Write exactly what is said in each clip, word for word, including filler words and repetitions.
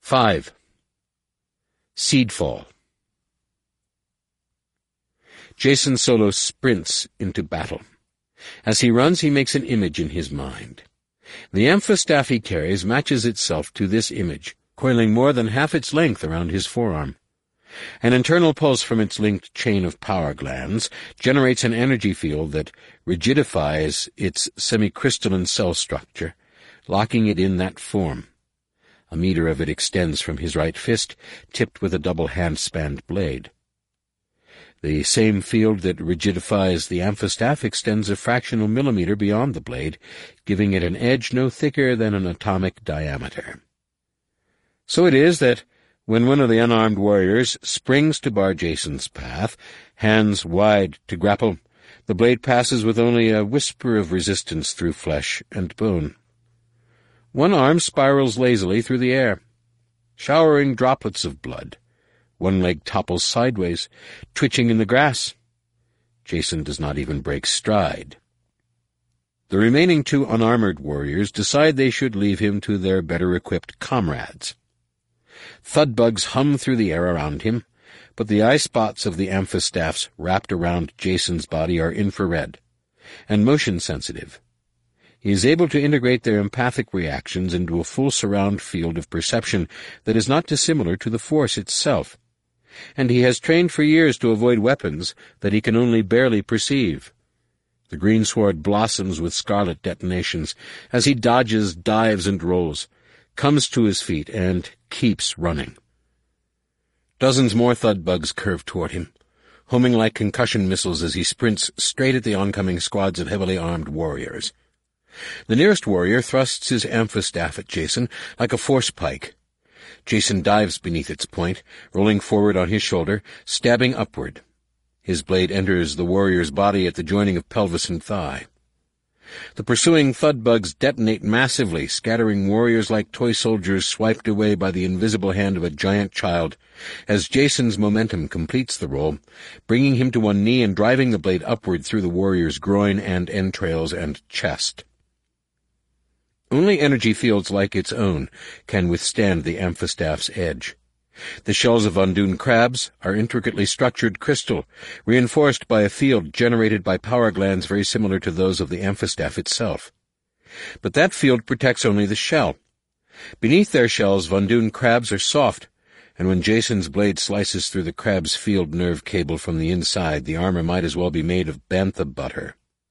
Five. Seedfall. Jacen Solo sprints into battle. As he runs, he makes an image in his mind. The amphistaff he carries matches itself to this image, coiling more than half its length around his forearm. An internal pulse from its linked chain of power glands generates an energy field that rigidifies its semicrystalline cell structure, locking it in that form. A meter of it extends from his right fist, tipped with a double hand-spanned blade. The same field that rigidifies the amphistaff extends a fractional millimeter beyond the blade, giving it an edge no thicker than an atomic diameter. So it is that when one of the unarmed warriors springs to bar Jacen's path, hands wide to grapple, the blade passes with only a whisper of resistance through flesh and bone. One arm spirals lazily through the air, showering droplets of blood. One leg topples sideways, twitching in the grass. Jacen does not even break stride. The remaining two unarmored warriors decide they should leave him to their better-equipped comrades. Thudbugs hum through the air around him, but the eye spots of the amphistaffs wrapped around Jacen's body are infrared and motion-sensitive. He is able to integrate their empathic reactions into a full surround field of perception that is not dissimilar to the Force itself, and he has trained for years to avoid weapons that he can only barely perceive. The greensward blossoms with scarlet detonations as he dodges, dives, and rolls, comes to his feet, and keeps running. Dozens more Thudbugs curve toward him, homing like concussion missiles as he sprints straight at the oncoming squads of heavily armed warriors. The nearest warrior thrusts his amphistaff at Jacen like a force pike. Jacen dives beneath its point, rolling forward on his shoulder, stabbing upward. His blade enters the warrior's body at the joining of pelvis and thigh. The pursuing Thudbugs detonate massively, scattering warriors like toy soldiers swiped away by the invisible hand of a giant child, as Jacen's momentum completes the roll, bringing him to one knee and driving the blade upward through the warrior's groin and entrails and chest. Only energy fields like its own can withstand the amphistaff's edge. The shells of Undun crabs are intricately structured crystal, reinforced by a field generated by power glands very similar to those of the amphistaff itself. But that field protects only the shell. Beneath their shells, Undun crabs are soft, and when Jacen's blade slices through the crab's field nerve cable from the inside, the armor might as well be made of bantha butter.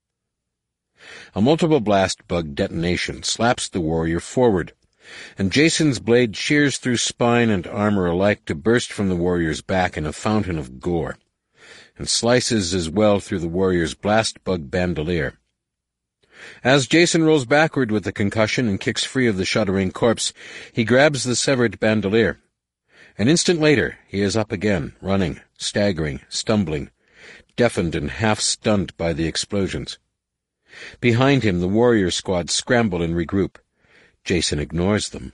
A multiple blast bug detonation slaps the warrior forward, and Jacen's blade shears through spine and armor alike to burst from the warrior's back in a fountain of gore, and slices as well through the warrior's blast bug bandolier. As Jacen rolls backward with the concussion and kicks free of the shuddering corpse, he grabs the severed bandolier. An instant later, he is up again, running, staggering, stumbling, deafened and half-stunned by the explosions. Behind him, the warrior squad scramble and regroup. Jacen ignores them.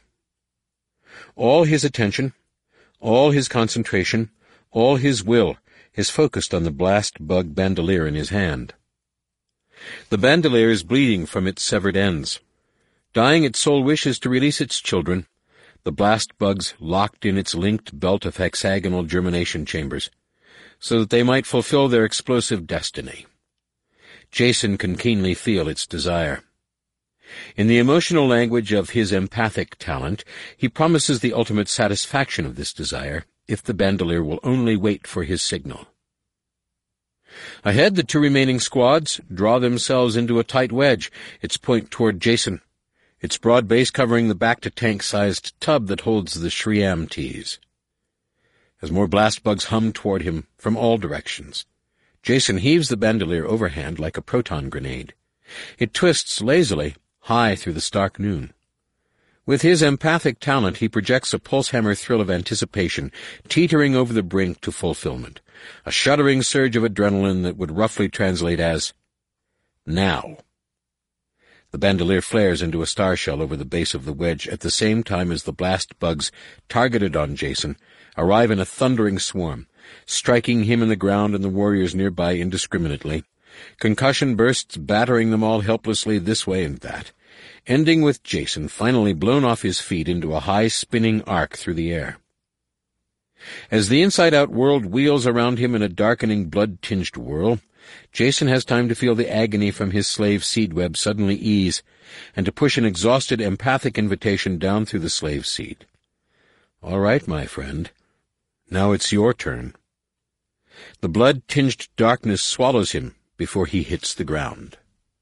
All his attention, all his concentration, all his will is focused on the blast bug bandolier in his hand. The bandolier is bleeding from its severed ends. Dying, its sole wish is to release its children, the blast bugs locked in its linked belt of hexagonal germination chambers, so that they might fulfill their explosive destiny. Jacen can keenly feel its desire. In the emotional language of his empathic talent, he promises the ultimate satisfaction of this desire, if the bandolier will only wait for his signal. Ahead, the two remaining squads draw themselves into a tight wedge, its point toward Jacen, its broad base covering the back-to-tank-sized tub that holds the Shriam teas. As more blast bugs hum toward him from all directions, Jacen heaves the bandolier overhand like a proton grenade. It twists lazily, high through the stark noon. With his empathic talent, he projects a pulse-hammer thrill of anticipation, teetering over the brink to fulfillment, a shuddering surge of adrenaline that would roughly translate as, now. The bandolier flares into a star shell over the base of the wedge at the same time as the blast bugs, targeted on Jacen, arrive in a thundering swarm, striking him in the ground and the warriors nearby indiscriminately. Concussion bursts battering them all helplessly this way and that, ending with Jason finally blown off his feet into a high spinning arc through the air. As the inside-out world wheels around him in a darkening, blood-tinged whirl, Jason has time to feel the agony from his slave seed web suddenly ease, and to push an exhausted, empathic invitation down through the slave seed. All right, my friend. Now it's your turn. The blood-tinged darkness swallows him before he hits the ground.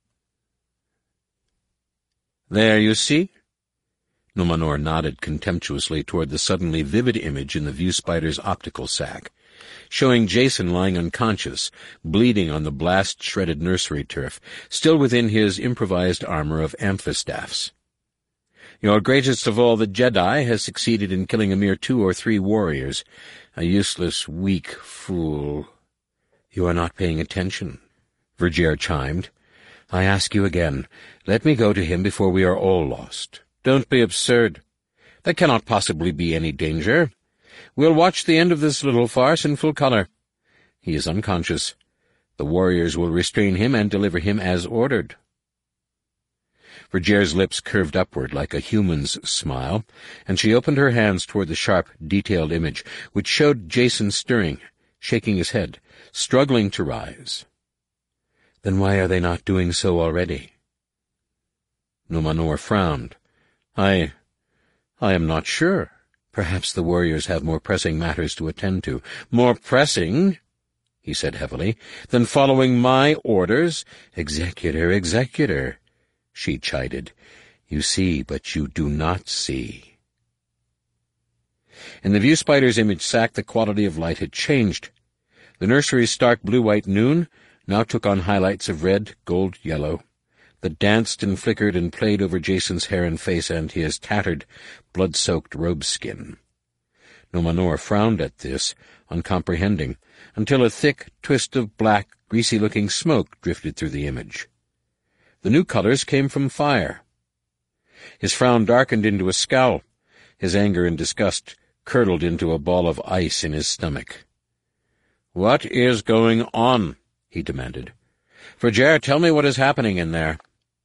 There, you see? Numenor nodded contemptuously toward the suddenly vivid image in the view spider's optical sac, showing Jason lying unconscious, bleeding on the blast-shredded nursery turf, still within his improvised armor of amphistaffs. Your greatest of all the Jedi has succeeded in killing a mere two or three warriors. A useless, weak fool. You are not paying attention, Vergere chimed. I ask you again, let me go to him before we are all lost. Don't be absurd. There cannot possibly be any danger. We'll watch the end of this little farce in full color. He is unconscious. The warriors will restrain him and deliver him as ordered. Vergere's lips curved upward like a human's smile, and she opened her hands toward the sharp, detailed image, which showed Jason stirring, shaking his head, struggling to rise. Then why are they not doing so already? Numenor frowned. I... I am not sure. Perhaps the warriors have more pressing matters to attend to. More pressing, he said heavily, than following my orders? Executor, executor, she chided. You see, but you do not see. In the view spider's image sac, the quality of light had changed. The nursery's stark blue-white noon now took on highlights of red, gold, yellow, that danced and flickered and played over Jason's hair and face and his tattered, blood-soaked robe-skin. Numenor frowned at this, uncomprehending, until a thick twist of black, greasy-looking smoke drifted through the image. The new colors came from fire. His frown darkened into a scowl. His anger and disgust curdled into a ball of ice in his stomach. "What is going on?" he demanded. "Vergere, tell me what is happening in there."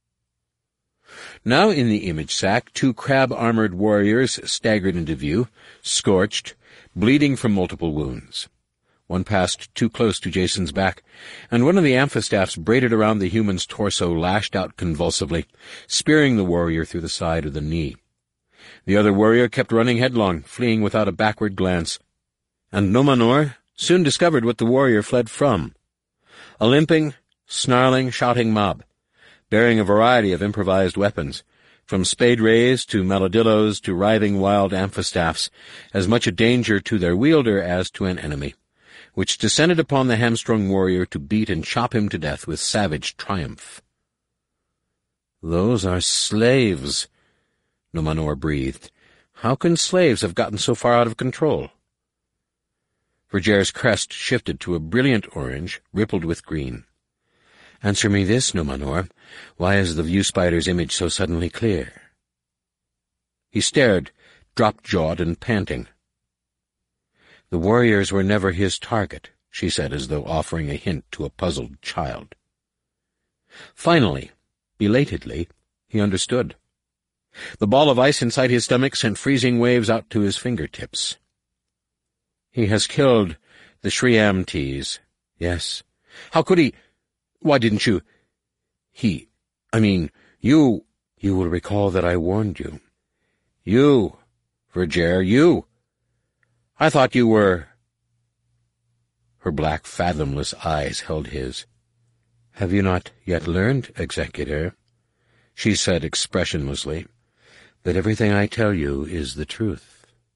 Now in the image sac, two crab-armored warriors staggered into view, scorched, bleeding from multiple wounds. One passed too close to Jason's back, and one of the amphistaffs braided around the human's torso lashed out convulsively, spearing the warrior through the side of the knee. The other warrior kept running headlong, fleeing without a backward glance, and Numenor soon discovered what the warrior fled from. A limping, snarling, shouting mob, bearing a variety of improvised weapons, from spade rays to maladillos to writhing wild amphistaffs, as much a danger to their wielder as to an enemy, which descended upon the hamstrung warrior to beat and chop him to death with savage triumph. "Those are slaves," Numenor breathed. "How can slaves have gotten so far out of control?" Vergere's crest shifted to a brilliant orange, rippled with green. "Answer me this, Numenor. Why is the view spider's image so suddenly clear?" He stared, drop-jawed and panting. "The warriors were never his target," she said, as though offering a hint to a puzzled child. Finally, belatedly, he understood. The ball of ice inside his stomach sent freezing waves out to his fingertips. "He has killed the Shriamtes. Yes. How could he? Why didn't you? He, I mean, you, you will recall that I warned you. You, Vergere, you. I thought you were—" Her black, fathomless eyes held his. "Have you not yet learned, Executor," she said expressionlessly, "that everything I tell you is the truth?"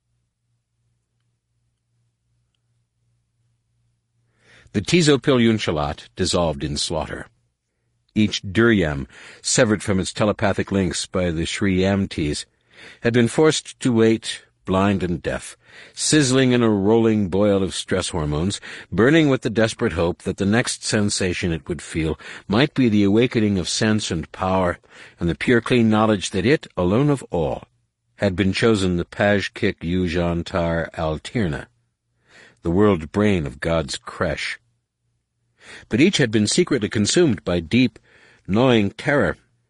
The Tizo-Pil-Yunshalat dissolved in slaughter. Each Duryam, severed from its telepathic links by the Shriamtes, had been forced to wait, blind and deaf, sizzling in a rolling boil of stress hormones, burning with the desperate hope that the next sensation it would feel might be the awakening of sense and power, and the pure clean knowledge that it, alone of all, had been chosen the Pajkik Yujantar Altirna, the world brain of God's creche. But each had been secretly consumed by deep, gnawing terror,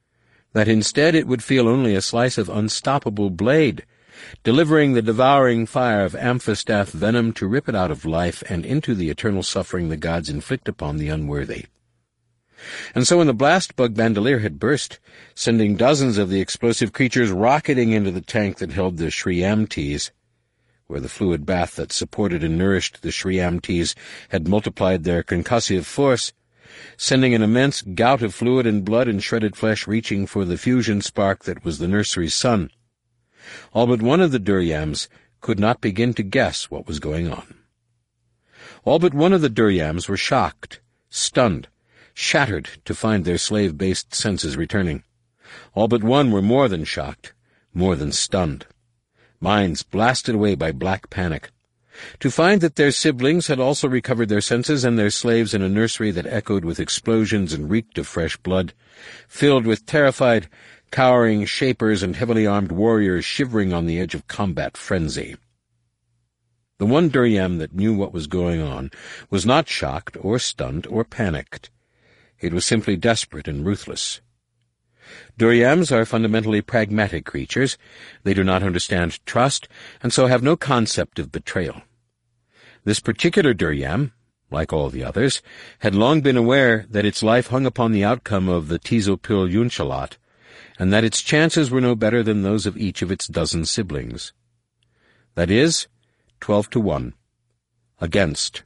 that instead it would feel only a slice of unstoppable blade, delivering the devouring fire of amphistaff venom to rip it out of life and into the eternal suffering the gods inflict upon the unworthy. And so when the blast bug bandolier had burst, sending dozens of the explosive creatures rocketing into the tank that held the Shriamtes, where the fluid bath that supported and nourished the Shriamtes had multiplied their concussive force, sending an immense gout of fluid and blood and shredded flesh reaching for the fusion spark that was the nursery's sun, all but one of the Duryams could not begin to guess what was going on. All but one of the Duryams were shocked, stunned, shattered to find their slave-based senses returning. All but one were more than shocked, more than stunned, minds blasted away by black panic, to find that their siblings had also recovered their senses and their slaves in a nursery that echoed with explosions and reeked of fresh blood, filled with terrified, cowering shapers and heavily armed warriors shivering on the edge of combat frenzy. The one Duryam that knew what was going on was not shocked or stunned or panicked. It was simply desperate and ruthless. Duryams are fundamentally pragmatic creatures. They do not understand trust, and so have no concept of betrayal. This particular Duryam, like all the others, had long been aware that its life hung upon the outcome of the Tizopil Yunchalat, and that its chances were no better than those of each of its dozen siblings. That is, twelve to one. Against.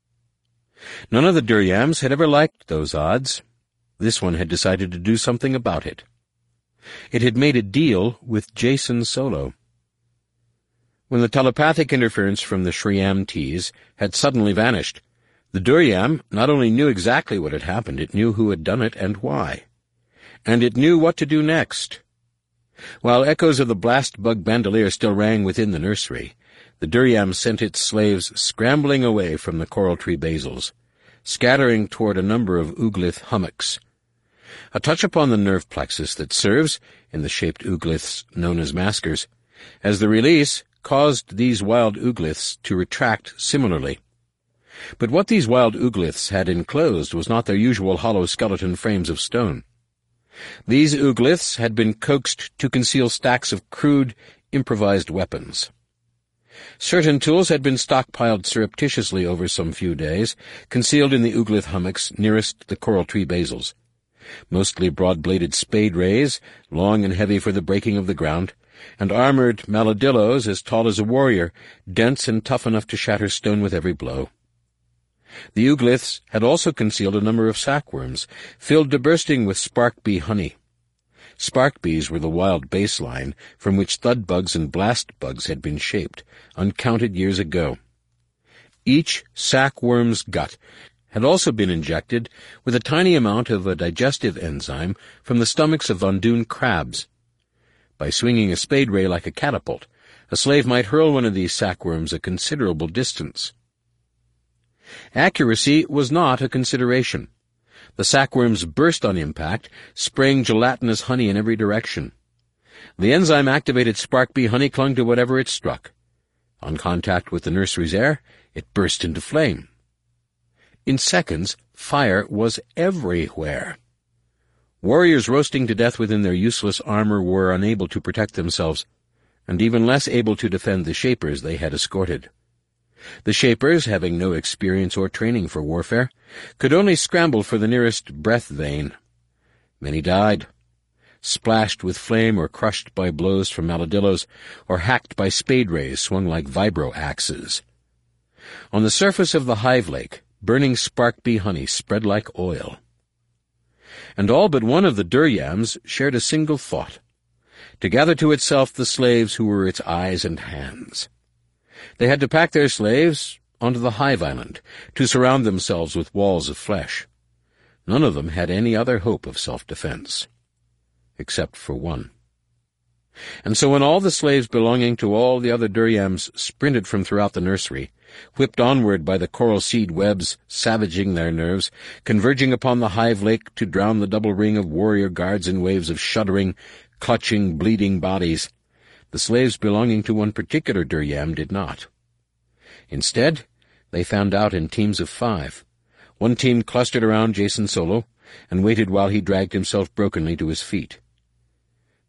None of the Duryams had ever liked those odds. This one had decided to do something about it. It had made a deal with Jacen Solo. When the telepathic interference from the Shriamtes had suddenly vanished, the Duryam not only knew exactly what had happened, it knew who had done it and why. And it knew what to do next. While echoes of the blast bug bandolier still rang within the nursery, the Duryam sent its slaves scrambling away from the coral tree basils, scattering toward a number of ooglith hummocks. A touch upon the nerve plexus that serves, in the shaped oogliths known as maskers, as the release caused these wild oogliths to retract similarly. But what these wild oogliths had enclosed was not their usual hollow skeleton frames of stone. These oogliths had been coaxed to conceal stacks of crude, improvised weapons. Certain tools had been stockpiled surreptitiously over some few days, concealed in the ooglith hummocks nearest the coral tree basils. Mostly broad-bladed spade rays, long and heavy for the breaking of the ground, and armored maladillos as tall as a warrior, dense and tough enough to shatter stone with every blow. The oogliths had also concealed a number of sackworms, filled to bursting with spark bee honey. Spark bees were the wild baseline from which thud bugs and blast bugs had been shaped, uncounted years ago. Each sackworm's gut had also been injected with a tiny amount of a digestive enzyme from the stomachs of Vondoon crabs. By swinging a spade ray like a catapult, a slave might hurl one of these sackworms a considerable distance. Accuracy was not a consideration. The sackworms burst on impact, spraying gelatinous honey in every direction. The enzyme-activated spark bee honey clung to whatever it struck. On contact with the nursery's air, it burst into flame. In seconds, fire was everywhere. Warriors roasting to death within their useless armor were unable to protect themselves, and even less able to defend the shapers they had escorted. The shapers, having no experience or training for warfare, could only scramble for the nearest breath vein. Many died, splashed with flame or crushed by blows from maladillos, or hacked by spade rays swung like vibro-axes. On the surface of the hive lake, burning spark bee honey spread like oil. And all but one of the Duryams shared a single thought, to gather to itself the slaves who were its eyes and hands. They had to pack their slaves onto the hive island, to surround themselves with walls of flesh. None of them had any other hope of self-defense, except for one. And so when all the slaves belonging to all the other Duryams sprinted from throughout the nursery, whipped onward by the coral seed webs savaging their nerves, converging upon the hive lake to drown the double ring of warrior guards in waves of shuddering, clutching, bleeding bodies, the slaves belonging to one particular Duryam did not. Instead, they found out in teams of five. One team clustered around Jacen Solo and waited while he dragged himself brokenly to his feet.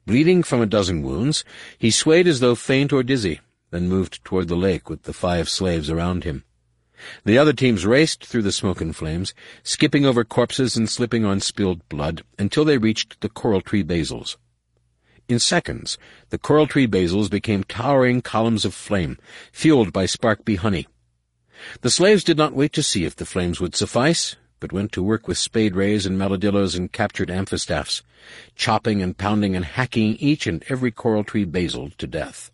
Bleeding from a dozen wounds, he swayed as though faint or dizzy, then moved toward the lake with the five slaves around him. The other teams raced through the smoke and flames, skipping over corpses and slipping on spilled blood, until they reached the coral tree basils. In seconds, the coral tree basils became towering columns of flame, fueled by spark bee honey. The slaves did not wait to see if the flames would suffice, but went to work with spade rays and malodillos and captured amphistaphs, chopping and pounding and hacking each and every coral tree basil to death.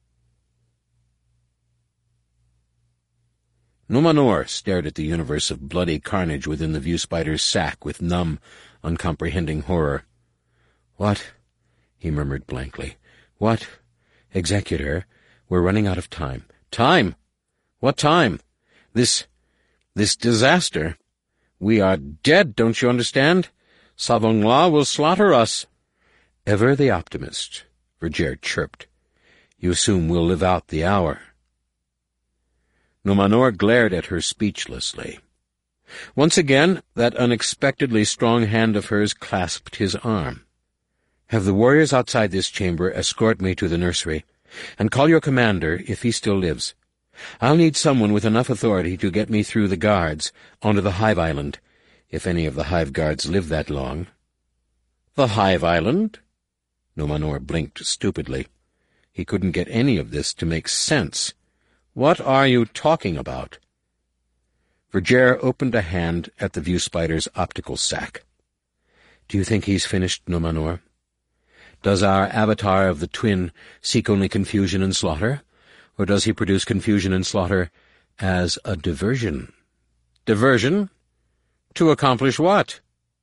Numenor stared at the universe of bloody carnage within the view spider's sack with numb, uncomprehending horror. "What?" he murmured blankly. "What? Executor, we're running out of time." "Time? What time? This... this disaster. We are dead, don't you understand? Savonglaa will slaughter us." "Ever the optimist," Verger chirped. "You assume we'll live out the hour." Numenor glared at her speechlessly. Once again, that unexpectedly strong hand of hers clasped his arm. "Have the warriors outside this chamber escort me to the nursery, and call your commander if he still lives. I'll need someone with enough authority to get me through the guards, onto the Hive Island, if any of the Hive guards live that long." "The Hive Island?" Numenor blinked stupidly. He couldn't get any of this to make sense. "What are you talking about?" Verger opened a hand at the view spider's optical sac. "Do you think he's finished, Numenor? Does our avatar of the twin seek only confusion and slaughter, or does he produce confusion and slaughter as a diversion?" "Diversion? To accomplish what?"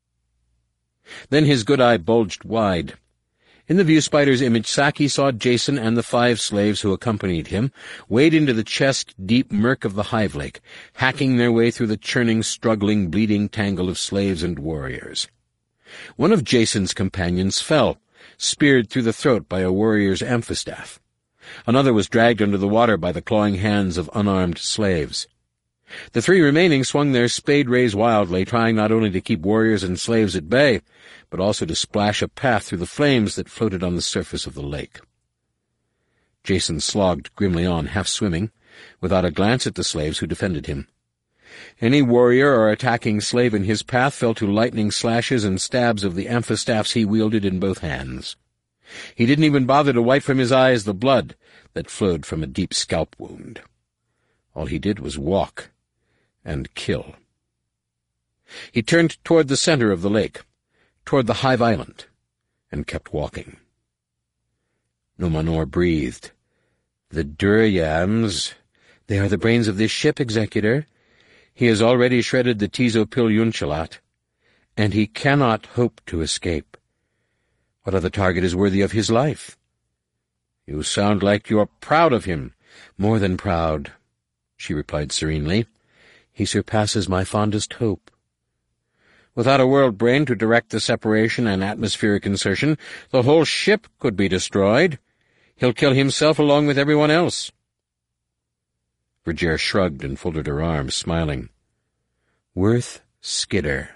Then his good eye bulged wide. In the view spider's image sac he saw Jason and the five slaves who accompanied him wade into the chest-deep murk of the hive lake, hacking their way through the churning, struggling, bleeding tangle of slaves and warriors. One of Jason's companions fell, speared through the throat by a warrior's amphistaff. Another was dragged under the water by the clawing hands of unarmed slaves. The three remaining swung their spade rays wildly, trying not only to keep warriors and slaves at bay, but also to splash a path through the flames that floated on the surface of the lake. Jason slogged grimly on, half-swimming, without a glance at the slaves who defended him. Any warrior or attacking slave in his path fell to lightning slashes and stabs of the amphistaffs he wielded in both hands. He didn't even bother to wipe from his eyes the blood that flowed from a deep scalp wound. All he did was walk and kill. He turned toward the center of the lake, toward the Hive Island, and kept walking. Numenor breathed. "The Duryams, they are the brains of this ship, Executor. He has already shredded the Tizo-Pil Yunchalat, and he cannot hope to escape. What other target is worthy of his life?" "You sound like you're proud of him." "More than proud," she replied serenely. "He surpasses my fondest hope. Without a world brain to direct the separation and atmospheric insertion, the whole ship could be destroyed. He'll kill himself along with everyone else." Verger shrugged and folded her arms, smiling. "Worth Skidder."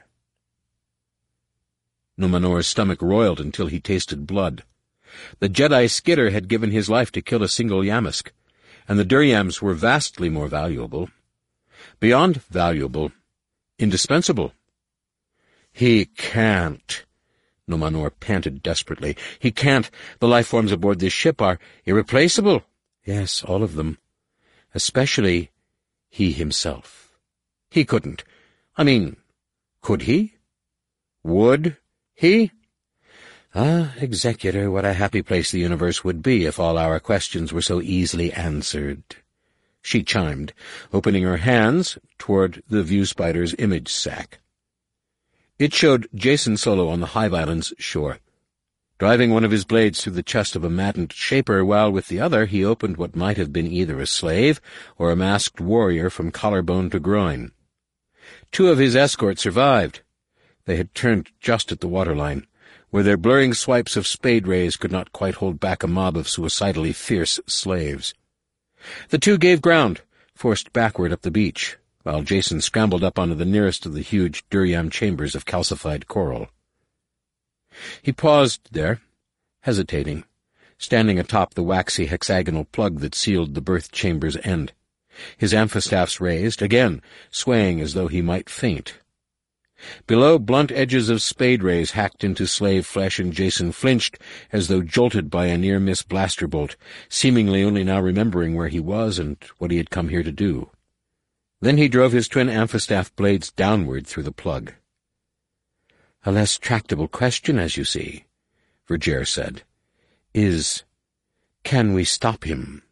Numenor's stomach roiled until he tasted blood. The Jedi Skidder had given his life to kill a single Yammask, and the Duryams were vastly more valuable. Beyond valuable, indispensable. "He can't," Numenor panted desperately. "He can't. The life forms aboard this ship are irreplaceable." "Yes, all of them. Especially he himself. He couldn't. I mean, could he? Would he? Ah, Executor, what a happy place the universe would be if all our questions were so easily answered." She chimed, opening her hands toward the view spider's image sac. It showed Jason Solo on the Hive Island's shore, driving one of his blades through the chest of a maddened shaper, while with the other he opened what might have been either a slave or a masked warrior from collarbone to groin. Two of his escort survived. They had turned just at the waterline, where their blurring swipes of spade rays could not quite hold back a mob of suicidally fierce slaves. The two gave ground, forced backward up the beach, while Jason scrambled up onto the nearest of the huge Duryam chambers of calcified coral. He paused there, hesitating, standing atop the waxy hexagonal plug that sealed the birth chamber's end. His amphistaffs raised, again swaying as though he might faint. Below, blunt edges of spade rays hacked into slave flesh, and Jason flinched as though jolted by a near-miss blaster bolt, seemingly only now remembering where he was and what he had come here to do. Then he drove his twin amphistaff blades downward through the plug. "A less tractable question, as you see," Vergere said, "is, can we stop him?"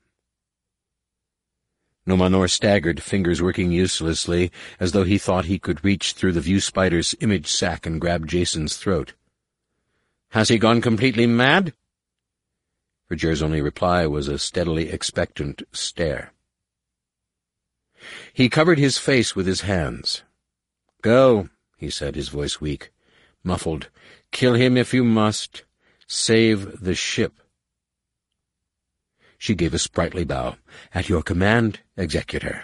Nomanor staggered, fingers working uselessly, as though he thought he could reach through the view spider's image sac and grab Jason's throat. "Has he gone completely mad?" Vergere's only reply was a steadily expectant stare. He covered his face with his hands. "Go," he said, his voice weak, muffled. "Kill him if you must. Save the ship." She gave a sprightly bow. "At your command, Executor."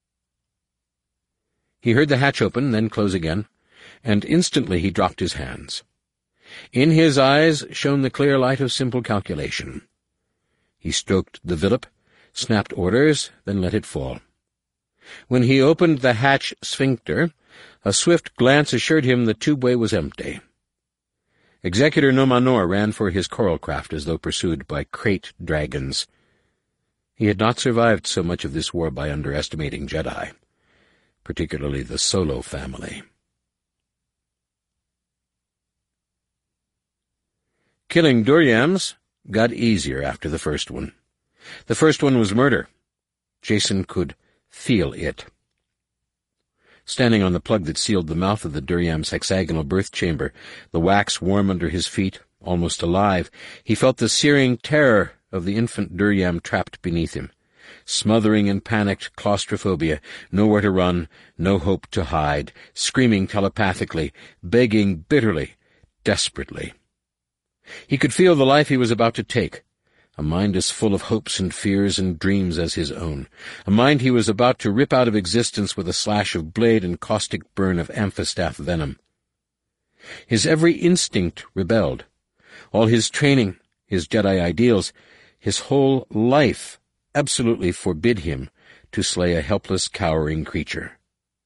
He heard the hatch open, then close again, and instantly he dropped his hands. In his eyes shone the clear light of simple calculation. He stroked the villip, snapped orders, then let it fall. When he opened the hatch sphincter, a swift glance assured him the tubeway was empty. Executor Nomanor ran for his coral craft as though pursued by crate dragons. He had not survived so much of this war by underestimating Jedi, particularly the Solo family. Killing Duryams got easier after the first one. The first one was murder. Jason could feel it. Standing on the plug that sealed the mouth of the Duryam's hexagonal birth chamber, the wax warm under his feet, almost alive, he felt the searing terror of the infant Duryam trapped beneath him, smothering in panicked claustrophobia, nowhere to run, no hope to hide, screaming telepathically, begging bitterly, desperately. He could feel the life he was about to take, a mind as full of hopes and fears and dreams as his own, a mind he was about to rip out of existence with a slash of blade and caustic burn of amphistaff venom. His every instinct rebelled. All his training, his Jedi ideals, his whole life absolutely forbid him to slay a helpless, cowering creature.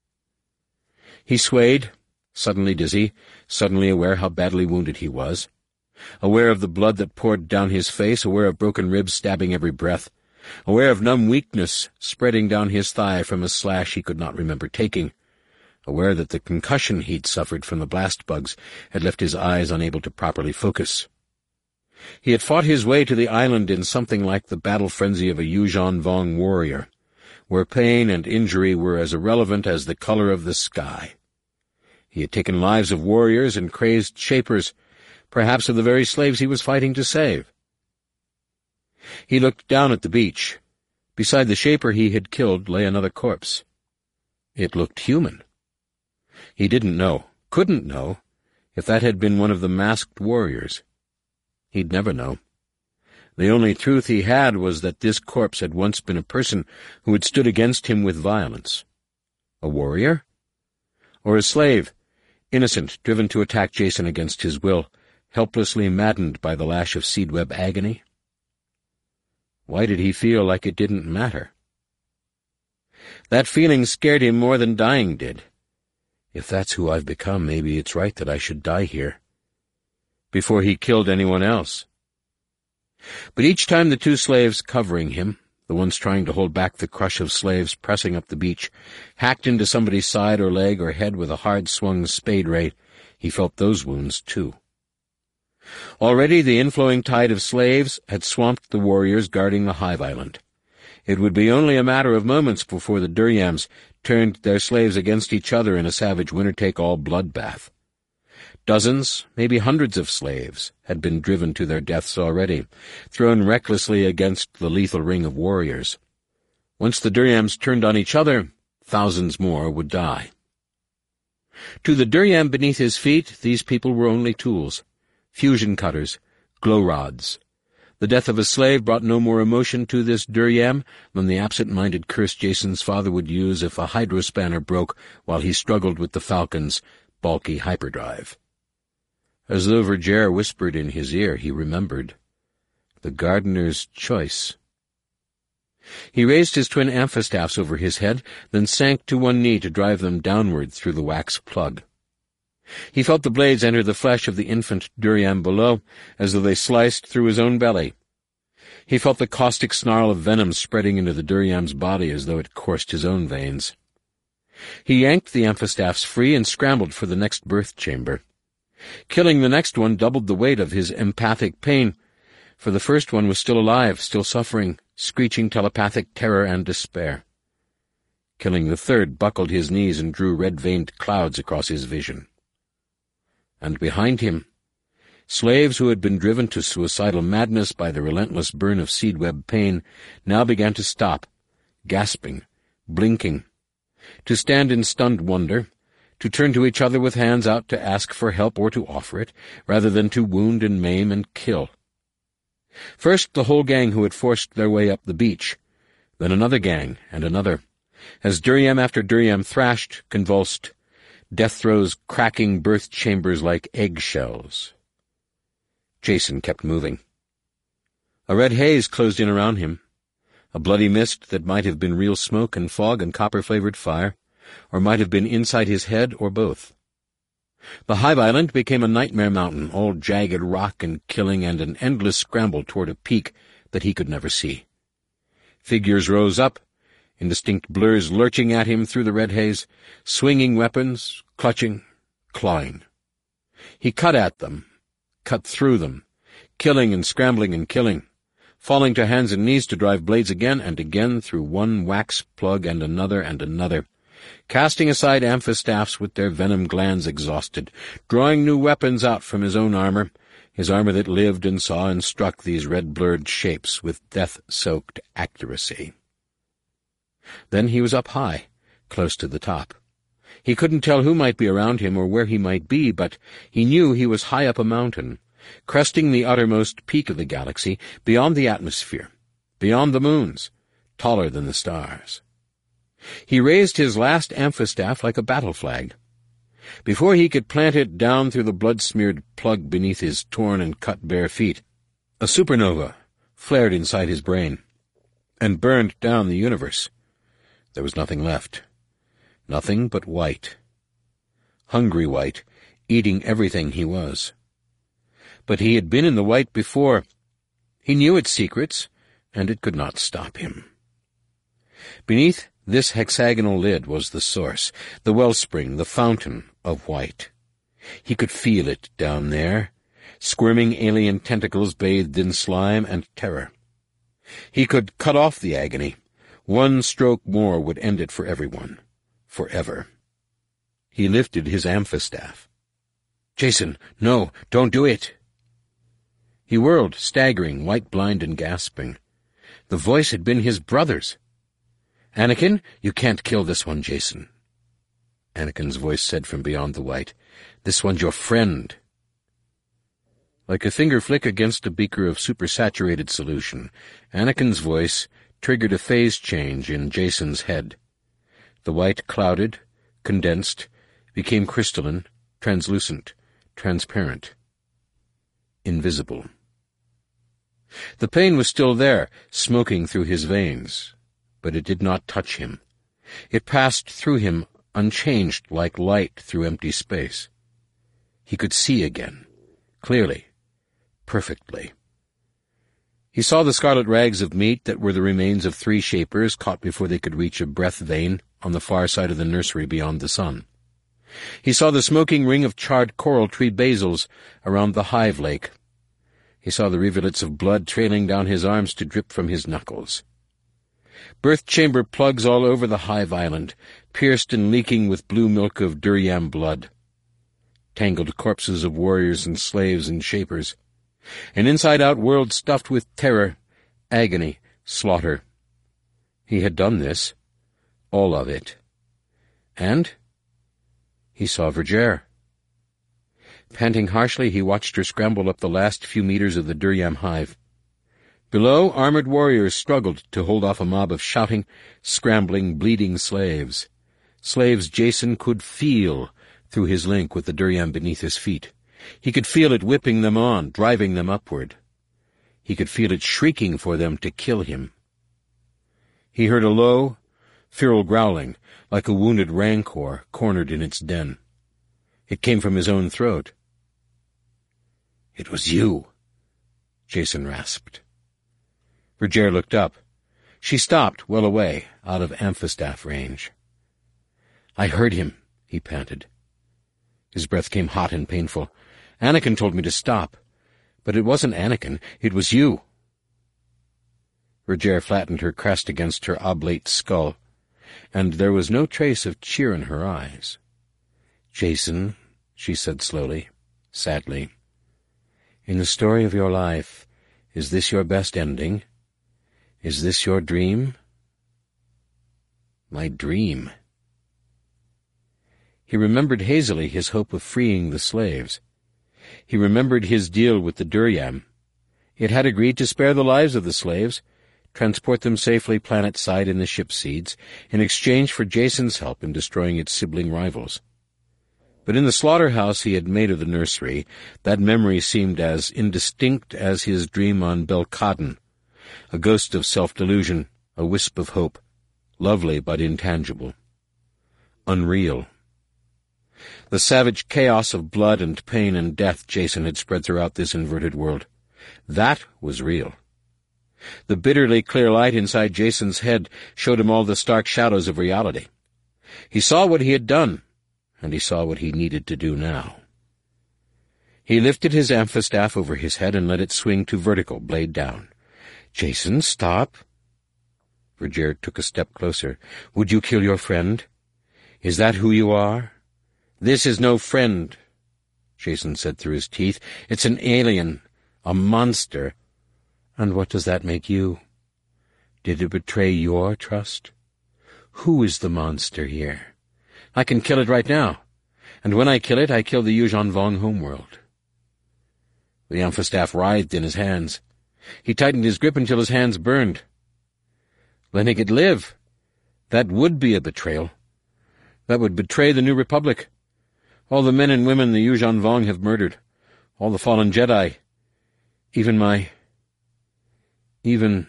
He swayed, suddenly dizzy, suddenly aware how badly wounded he was, aware of the blood that poured down his face, aware of broken ribs stabbing every breath, aware of numb weakness spreading down his thigh from a slash he could not remember taking, aware that the concussion he'd suffered from the blast bugs had left his eyes unable to properly focus. He had fought his way to the island in something like the battle frenzy of a Yuuzhan Vong warrior, where pain and injury were as irrelevant as the color of the sky. He had taken lives of warriors and crazed shapers, perhaps of the very slaves he was fighting to save. He looked down at the beach. Beside the shaper he had killed lay another corpse. It looked human. He didn't know, couldn't know, if that had been one of the masked warriors. He'd never know. The only truth he had was that this corpse had once been a person who had stood against him with violence. A warrior? Or a slave, innocent, driven to attack Jason against his will, helplessly maddened by the lash of seedweb agony? Why did he feel like it didn't matter? That feeling scared him more than dying did. If that's who I've become, maybe it's right that I should die here, before he killed anyone else. But each time the two slaves covering him, the ones trying to hold back the crush of slaves pressing up the beach, hacked into somebody's side or leg or head with a hard-swung spade ray, he felt those wounds too. Already the inflowing tide of slaves had swamped the warriors guarding the hive island. It would be only a matter of moments before the Duryams turned their slaves against each other in a savage winner-take-all bloodbath. Dozens, maybe hundreds of slaves had been driven to their deaths already, thrown recklessly against the lethal ring of warriors. Once the Duryams turned on each other, thousands more would die. To the Duryam beneath his feet, these people were only tools, fusion cutters, glow rods. The death of a slave brought no more emotion to this Duryam than the absent-minded curse Jason's father would use if a hydrospanner broke while he struggled with the Falcon's bulky hyperdrive. As though Vergere whispered in his ear, he remembered. The gardener's choice. He raised his twin amphistaffs over his head, then sank to one knee to drive them downward through the wax plug. He felt the blades enter the flesh of the infant Duryam below, as though they sliced through his own belly. He felt the caustic snarl of venom spreading into the Duryam's body as though it coursed his own veins. He yanked the amphistaffs free and scrambled for the next birth chamber. Killing the next one doubled the weight of his empathic pain, for the first one was still alive, still suffering, screeching telepathic terror and despair. Killing the third buckled his knees and drew red-veined clouds across his vision. And behind him, slaves who had been driven to suicidal madness by the relentless burn of seed-web pain now began to stop, gasping, blinking, to stand in stunned wonder, to turn to each other with hands out to ask for help or to offer it, rather than to wound and maim and kill. First the whole gang who had forced their way up the beach, then another gang and another, as Duryam after Duryam thrashed, convulsed, death throes cracking birth chambers like eggshells. Jason kept moving. A red haze closed in around him, a bloody mist that might have been real smoke and fog and copper-flavored fire, or might have been inside his head, or both. The Hive Island became a nightmare mountain, all jagged rock and killing, and an endless scramble toward a peak that he could never see. Figures rose up, indistinct blurs lurching at him through the red haze, swinging weapons, clutching, clawing. He cut at them, cut through them, killing and scrambling and killing, falling to hands and knees to drive blades again and again through one wax plug and another and another, casting aside amphistaffs with their venom glands exhausted, drawing new weapons out from his own armor, his armor that lived and saw and struck these red-blurred shapes with death-soaked accuracy. Then he was up high, close to the top. He couldn't tell who might be around him or where he might be, but he knew he was high up a mountain, cresting the uttermost peak of the galaxy, beyond the atmosphere, beyond the moons, taller than the stars. He raised his last amphistaff like a battle flag. Before he could plant it down through the blood-smeared plug beneath his torn and cut bare feet, a supernova flared inside his brain and burned down the universe. There was nothing left. Nothing but white. Hungry white, eating everything he was. But he had been in the white before. He knew its secrets, and it could not stop him. Beneath this hexagonal lid was the source, the wellspring, the fountain of white. He could feel it down there, squirming alien tentacles bathed in slime and terror. He could cut off the agony. One stroke more would end it for everyone. Forever. He lifted his amphistaff. "Jason, no, don't do it!" He whirled, staggering, white-blind and gasping. The voice had been his brother's. "Anakin, you can't kill this one, Jason." Anakin's voice said from beyond the white, "This one's your friend." Like a finger flick against a beaker of supersaturated solution, Anakin's voice triggered a phase change in Jason's head. The white clouded, condensed, became crystalline, translucent, transparent, invisible. The pain was still there, smoking through his veins, but it did not touch him. It passed through him, unchanged like light through empty space. He could see again, clearly, perfectly. He saw the scarlet rags of meat that were the remains of three shapers caught before they could reach a breath vein on the far side of the nursery beyond the sun. He saw the smoking ring of charred coral tree basils around the hive lake. He saw the rivulets of blood trailing down his arms to drip from his knuckles. Birth chamber plugs all over the hive island, pierced and leaking with blue milk of Duryam blood. Tangled corpses of warriors and slaves and shapers. An inside-out world stuffed with terror, agony, slaughter. He had done this, all of it. And he saw Vergere. Panting harshly, he watched her scramble up the last few meters of the Duryam hive. Below, armored warriors struggled to hold off a mob of shouting, scrambling, bleeding slaves. Slaves Jason could feel through his link with the Duryam beneath his feet. He could feel it whipping them on, driving them upward. He could feel it shrieking for them to kill him. He heard a low, feral growling, like a wounded rancor cornered in its den. It came from his own throat. "It was you," Jason rasped. Vergere looked up. She stopped, well away, out of amphistaff range. "I heard him," he panted. His breath came hot and painful. "Anakin told me to stop. But it wasn't Anakin. It was you." Vergere flattened her crest against her oblate skull, and there was no trace of cheer in her eyes. "Jason," she said slowly, sadly, "in the story of your life, is this your best ending? Is this your dream?" "My dream." He remembered hazily his hope of freeing the slaves. He remembered his deal with the Duryam. It had agreed to spare the lives of the slaves, transport them safely planet-side in the ship Seeds, in exchange for Jason's help in destroying its sibling rivals. But in the slaughterhouse he had made of the nursery, that memory seemed as indistinct as his dream on Belkadon, a ghost of self-delusion, a wisp of hope, lovely but intangible. Unreal. The savage chaos of blood and pain and death Jason had spread throughout this inverted world. That was real. The bitterly clear light inside Jason's head showed him all the stark shadows of reality. He saw what he had done, and he saw what he needed to do now. He lifted his amphistaff over his head and let it swing to vertical, blade down. "Jason, stop." Vergere took a step closer. "Would you kill your friend? Is that who you are?" "This is no friend," Jason said through his teeth. "It's an alien, a monster." "And what does that make you? Did it betray your trust? Who is the monster here? I can kill it right now, and when I kill it, I kill the Yuuzhan Vong homeworld." The amphistaff writhed in his hands. He tightened his grip until his hands burned. Letting it live, that would be a betrayal. That would betray the New Republic. All the men and women the Yuuzhan Vong have murdered. All the fallen Jedi. Even my... Even...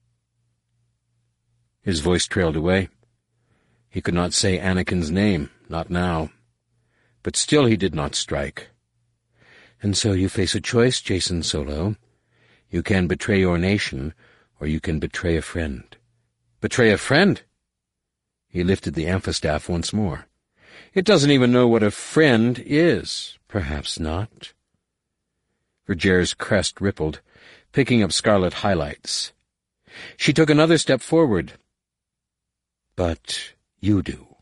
His voice trailed away. He could not say Anakin's name, not now. But still he did not strike. "And so you face a choice, Jason Solo. You can betray your nation, or you can betray a friend." "Betray a friend?" He lifted the amphistaff once more. "It doesn't even know what a friend is." "Perhaps not." Vergere's crest rippled, picking up scarlet highlights. She took another step forward. "But you do."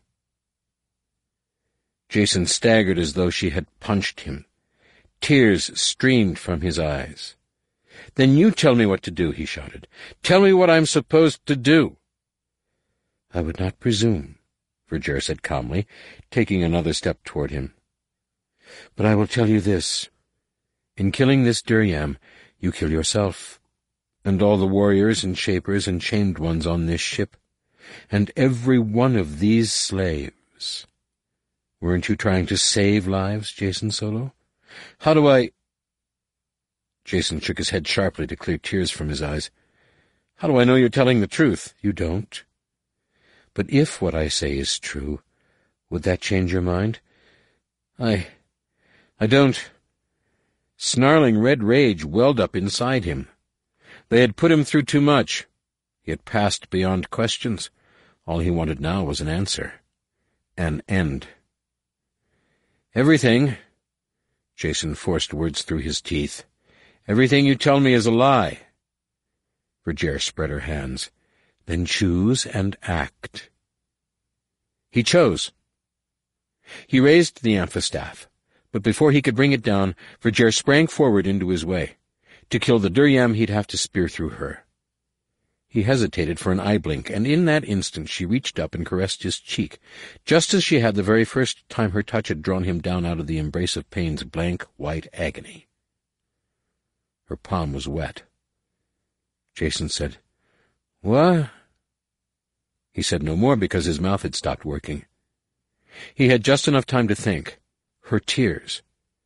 Jason staggered as though she had punched him. Tears streamed from his eyes. "Then you tell me what to do," he shouted. "Tell me what I'm supposed to do." "I would not presume," Vergere said calmly, taking another step toward him. "But I will tell you this. In killing this Duryam, you kill yourself, and all the warriors and shapers and chained ones on this ship, and every one of these slaves. Weren't you trying to save lives, Jason Solo? How do I—" Jason shook his head sharply to clear tears from his eyes. "How do I know you're telling the truth?" "You don't. But if what I say is true, would that change your mind?" I... I don't... Snarling red rage welled up inside him. They had put him through too much. He had passed beyond questions. All he wanted now was an answer. An end. "Everything," Jason forced words through his teeth, "everything you tell me is a lie." Vergere spread her hands. "Then choose and act." He chose. He raised the amphistaff, but before he could bring it down, Vergere sprang forward into his way. To kill the Duryam, he'd have to spear through her. He hesitated for an eye blink, and in that instant she reached up and caressed his cheek, just as she had the very first time her touch had drawn him down out of the embrace of pain's blank, white agony. Her palm was wet. Jason said, "What?" He said no more because his mouth had stopped working. He had just enough time to think. Her tears.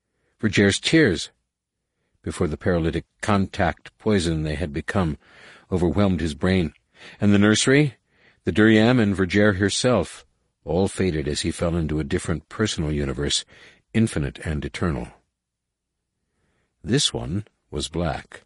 Verger's tears, before the paralytic contact poison they had become overwhelmed his brain, and the nursery, the Duriam and Verger herself, all faded as he fell into a different personal universe, infinite and eternal. This one was black.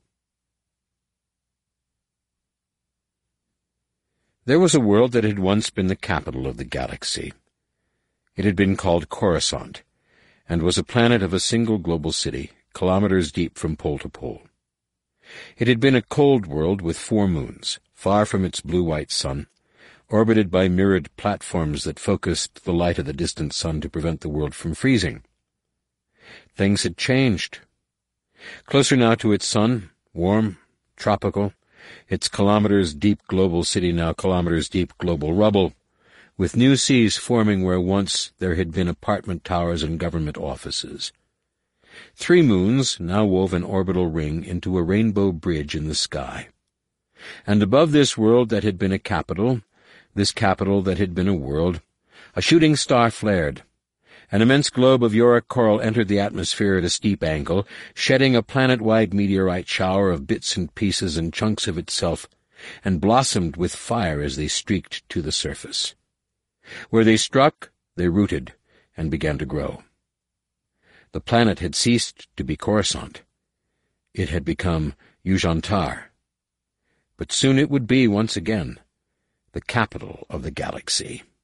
There was a world that had once been the capital of the galaxy. It had been called Coruscant, and was a planet of a single global city, kilometers deep from pole to pole. It had been a cold world with four moons, far from its blue-white sun, orbited by mirrored platforms that focused the light of the distant sun to prevent the world from freezing. Things had changed. Closer now to its sun, warm, tropical, its kilometers-deep global city now kilometers-deep global rubble, with new seas forming where once there had been apartment towers and government offices. Three moons now wove an orbital ring into a rainbow bridge in the sky. And above this world that had been a capital, this capital that had been a world, a shooting star flared. An immense globe of yorick coral entered the atmosphere at a steep angle, shedding a planet-wide meteorite shower of bits and pieces and chunks of itself, and blossomed with fire as they streaked to the surface. Where they struck, they rooted and began to grow. The planet had ceased to be Coruscant. It had become Yuuzhan'tar. But soon it would be, once again, the capital of the galaxy.